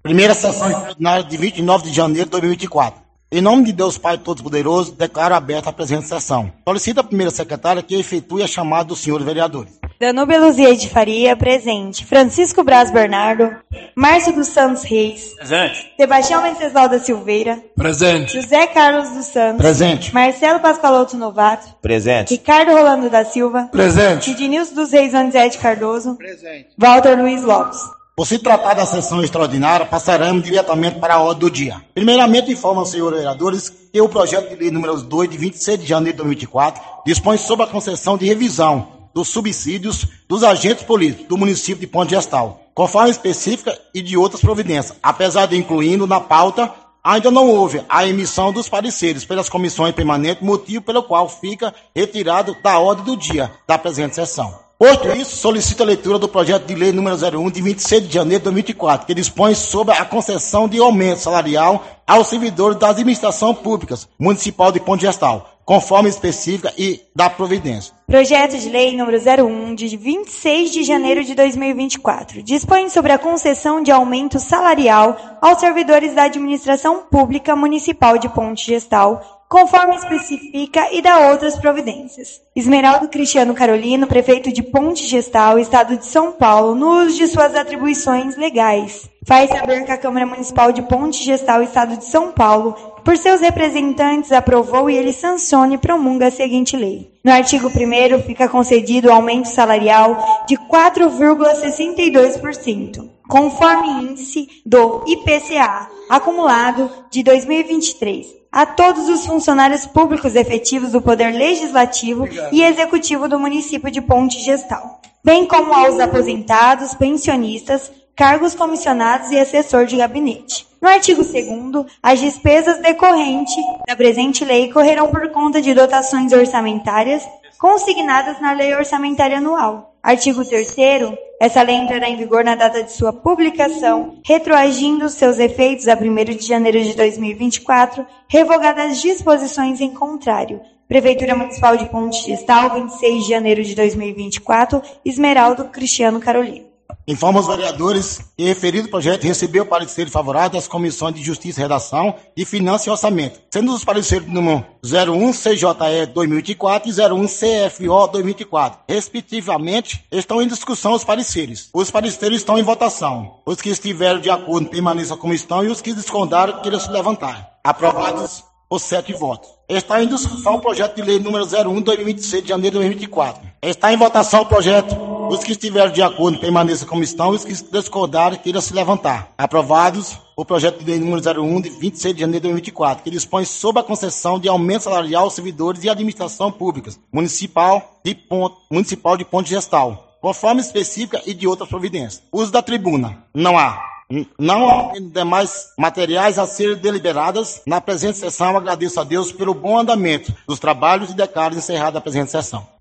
Primeira sessão extraordinária de 29 de janeiro de 2024. Em nome de Deus Pai Todo-Poderoso, declaro aberta a presente sessão. Solicito a primeira secretária que efetue a chamada dos senhores vereadores. Danúbia Luzia de Faria, presente. Francisco Braz Bernardo. Márcio dos Santos Reis. Presente. Sebastião Venceslau da Silveira. Presente. José Carlos dos Santos. Presente. Marcelo Pascoaloto Novato. Presente. Ricardo Rolando da Silva. Presente. Ednilson dos Reis Anzete Cardoso. Presente. Walter Luiz Lopes. Por se tratar da sessão extraordinária, passaremos diretamente para a ordem do dia. Primeiramente, informo aos senhores vereadores que o projeto de lei número 2, de 26 de janeiro de 2024, dispõe sobre a concessão de revisão dos subsídios dos agentes políticos do município de Ponte Gestal, conforme específica e de outras providências, apesar de incluindo na pauta, ainda não houve a emissão dos pareceres pelas comissões permanentes, motivo pelo qual fica retirado da ordem do dia da presente sessão. Posto isso, solicito a leitura do projeto de lei número 01 de 26 de janeiro de 2024, que dispõe sobre a concessão de aumento salarial aos servidores da administração pública municipal de Ponte Gestal, conforme específica e da providência. Projeto de lei número 01 de 26 de janeiro de 2024. Dispõe sobre a concessão de aumento salarial aos servidores da administração pública municipal de Ponte Gestal, conforme especifica e dá outras providências. Esmeraldo Cristiano Carolino, prefeito de Ponte Gestal, Estado de São Paulo, no uso de suas atribuições legais, faz saber que a Câmara Municipal de Ponte Gestal, Estado de São Paulo, por seus representantes, aprovou e ele sanciona e promulga a seguinte lei. No artigo 1º, fica concedido o aumento salarial de 4,62%, conforme índice do IPCA, acumulado de 2023, a todos os funcionários públicos efetivos do Poder Legislativo e Executivo do município de Ponte Gestal, bem como aos aposentados, pensionistas, cargos comissionados e assessor de gabinete. No artigo 2º, as despesas decorrentes da presente lei correrão por conta de dotações orçamentárias consignadas na Lei Orçamentária Anual. Artigo 3º, essa lei entrará em vigor na data de sua publicação, retroagindo seus efeitos a 1º de janeiro de 2024, revogadas as disposições em contrário. Prefeitura Municipal de Ponte Gestal, 26 de janeiro de 2024, Esmeraldo Cristiano Carolino. Informo aos vereadores que o referido projeto recebeu parecer favorável das comissões de Justiça e Redação e Finanças e Orçamento, sendo os pareceres número 01 CJE 2024 e 01 CFO 2024. Respectivamente, estão em discussão os pareceres. Os pareceres estão em votação. Os que estiverem de acordo permaneçam como estão e os que discordarem queiram se levantar. Aprovados por 7 votos. Está em discussão o projeto de lei número 01 2026 de janeiro de 2024. Está em votação o projeto. Os que estiverem de acordo permaneçam como estão e os que discordarem queiram se levantar. Aprovados o projeto de lei número 01 de 26 de janeiro de 2024, que dispõe sobre a concessão de aumento salarial aos servidores de administração pública municipal de Ponte Gestal, conforme específica e de outras providências. Uso da tribuna. Não há demais materiais a serem deliberadas na presente sessão. Agradeço a Deus pelo bom andamento dos trabalhos e declaro encerrada a presente sessão.